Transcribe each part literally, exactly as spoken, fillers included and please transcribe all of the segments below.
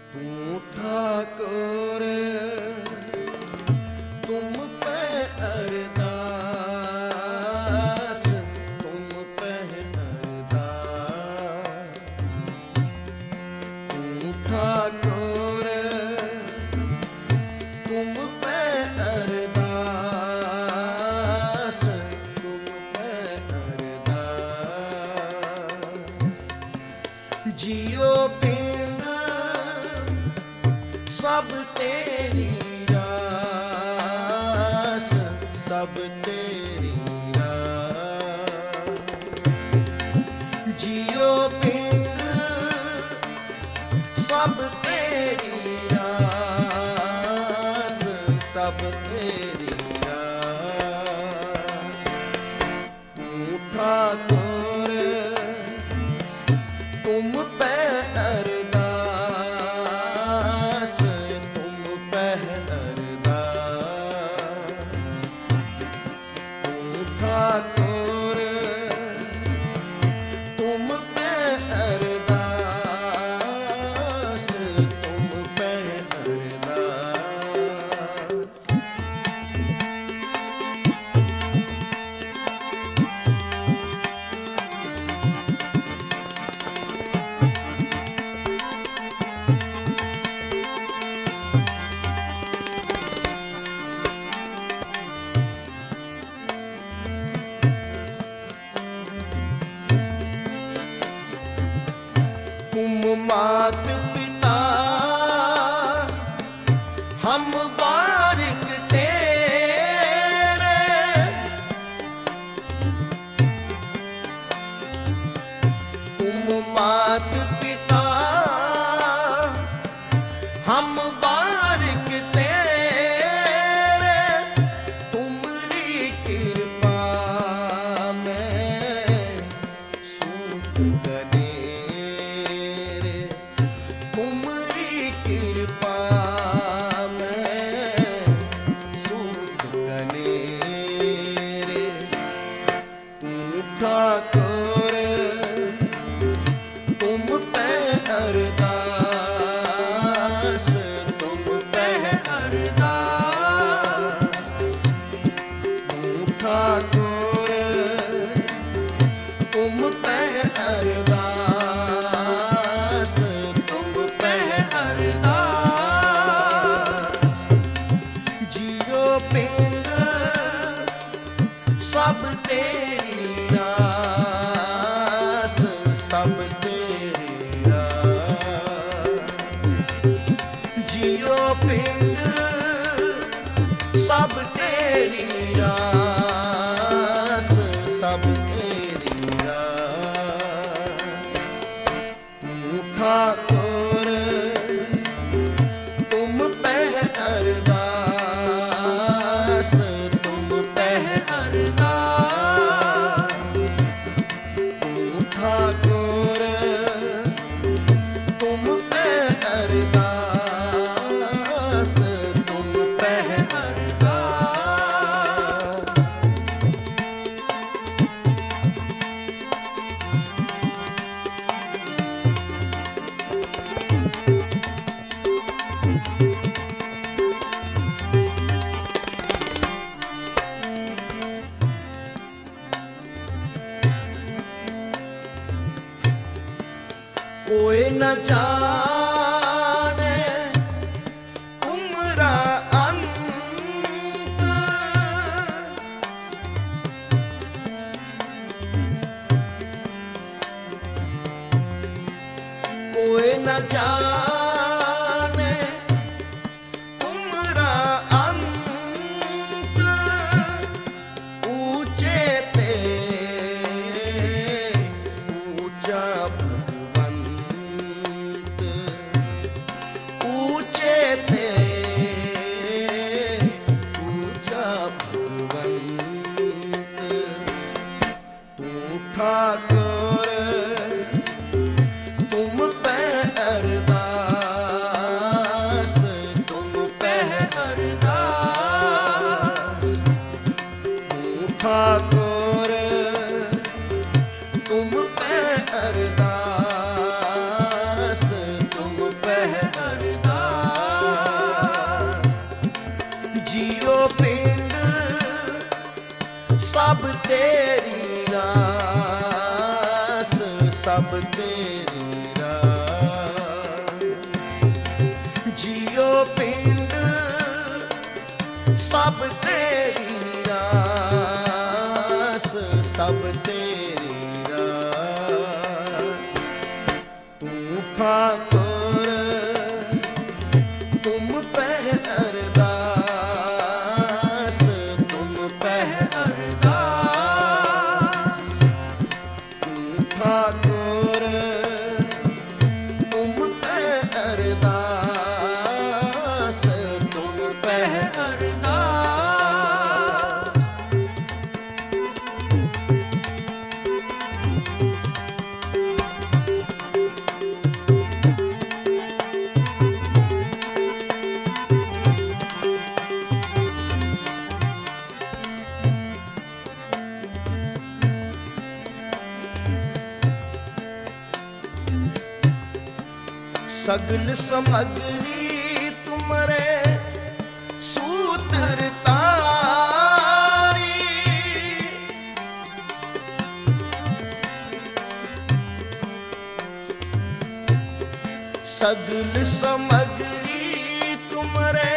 तू ठाकुर तुम पे अरदास, तुम पे अरदास। तू ठाकुर तुम पे अरदास, तुम पे अरदास। जियो पिंड सब तेरी रास, सब तेरी रास। जियो पिंड सब तेरी रास, सब तेरी रास। तू ठाकुर तुम पे अरदास, तुम पे अरदास। तू ठाकुर तुम पे अरदास, तुम पे अरदास। तुम मात पिता हम बारिक तेरे, तुम मात पिता हम बारिक तेरे। तुम्हारी कृपा में सूख गने, तुम्हारी कृपा में सूख गने रे। तू ठाकुर तुम पे अरदास, तुम पे अरदास। तू ठाकुर तुम पे अरदास, तुम पे अरदास। जियो पिंड सब तेरी रास, सब तेरी रास। जियो पिंड सब तेरी रास, सब तेरी रास। तू ठाकुर तुम पे अरदास, तुम पे अरदास। तू ठाकुर तुम पे अरदास, तुम पे अरदास। कोई न जाने तुम्हारा अंत, कोई न जाने तुम्हारा अंत। ऊंचे ते ऊंचा भगवंत, ऊंचे ते ऊंचा भगवंत। तू ठाकुर तुम पे अरदास, तेरी रास। जियो पिंड सब तेरी रास, सब तेरी रास। तू ठाकुर तुम पे अरदास, तुम पे अरदास। तू ठाकुर तुम पे अरदास, तुम पे अरदास। सगल समग्री तुमरे सूत्र तारी। सगल समग्री तुमरे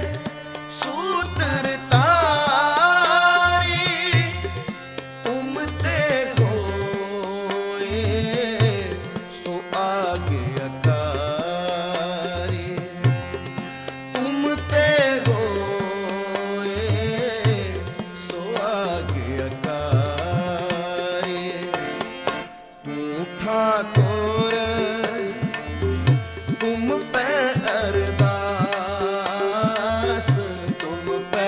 सूत्र तारी। तुम ते होए सो आगे अकारी। तुम ते होए सो आगे अकारी। तू ठाकुर तुम पे अरदास, तुम पे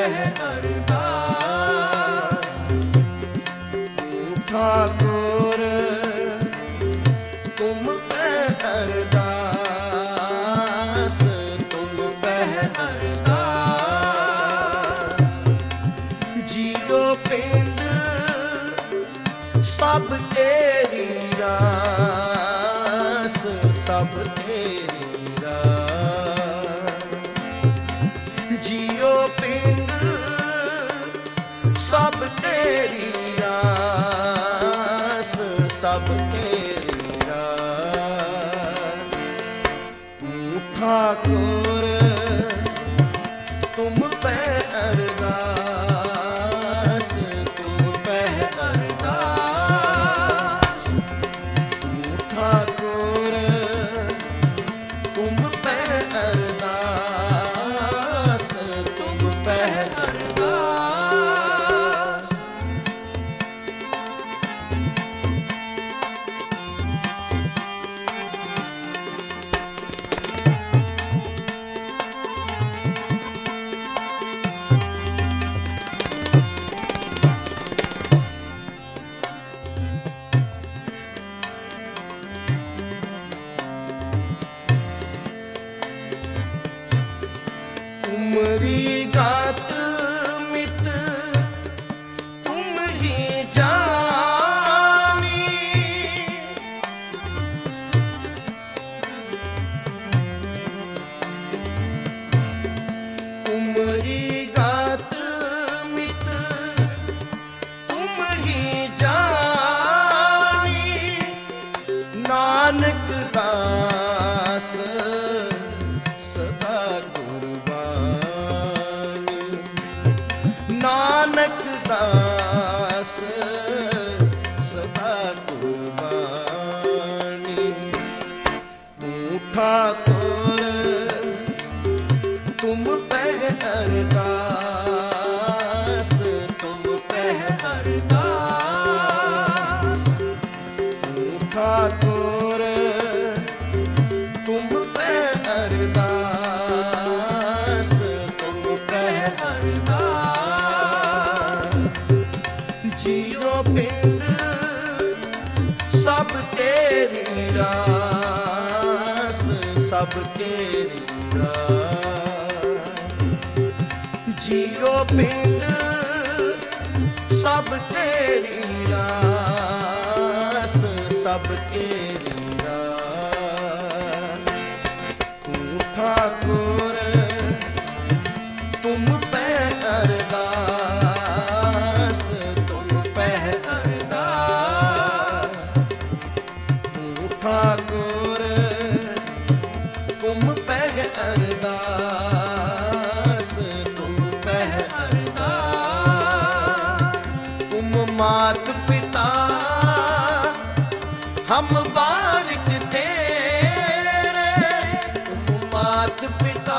अरदास। तू ठाकुर तुम पे अरदास, तुम पे अरदास। जियो पिंड सब तेरी रास, सब तेरी रास। जियो पिंड सब तेरी रास, सब तेरी रास। तू ठाकुर तुम पे अरदास, तुम पे अरदास। तू ठाकुर तुम पे अरदास, तुम पे अरदास। तुमरी गात मित तुम ही जानी। तुमरी गात मित तुम ही जानी। नानक दास सदा कुर्बानी। नानक दास सदा कुर्बानी। तू ठाकुर तुम पे अरदास, तुम पे अरदास। तू ठाकुर तुम पे अरदास, तुम पे अरदास। जियो पिंड सब तेरी रास, सब तेरी रास। जियो पिंड सब तेरी रास, सब तेरी रास। तू ठाकुर तुम पे अरदास, तुम पे अरदास। तू मात पिता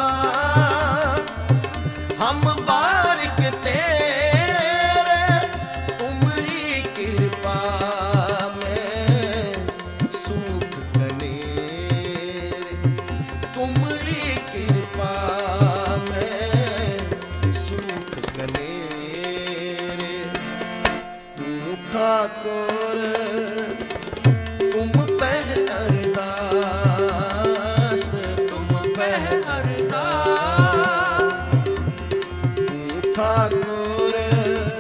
हम बारिक तेरे, तुमरी कृपा में सुख कनेरे, तुमरी कृपा में सुख कनेरे। तू ठाकुर तुम पह अरदास, तुम पह अरदास, तू ठाकुर